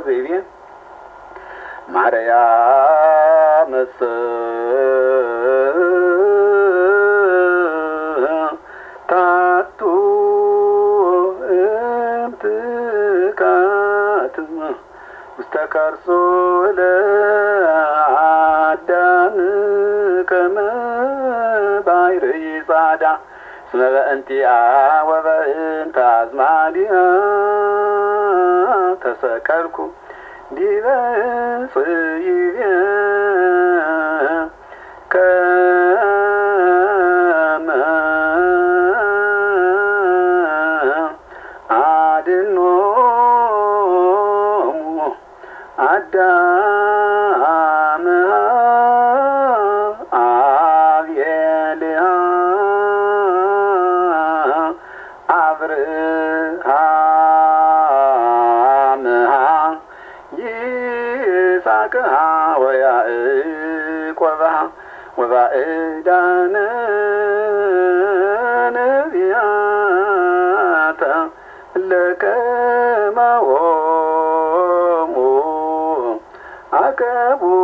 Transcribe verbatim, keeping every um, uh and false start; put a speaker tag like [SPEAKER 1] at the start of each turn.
[SPEAKER 1] ዘይቤ ማርያም ታቱ እምትካት ውስተ ከርሱ ለአዳም ከመ ባሕር ጻዳ እስመ በእንቲአ ወበእንተ አዝማዲሃ ተሰቀልኩ ዲበ ጽይቤ ከመ አድኅኖሙ አዳም አብኤልሃ አብርሃምሃ ይስሐቅሃ ወያዕቆብሃ ወባዕዳነ ነቢያተ ለከማሆሙ አቀቡ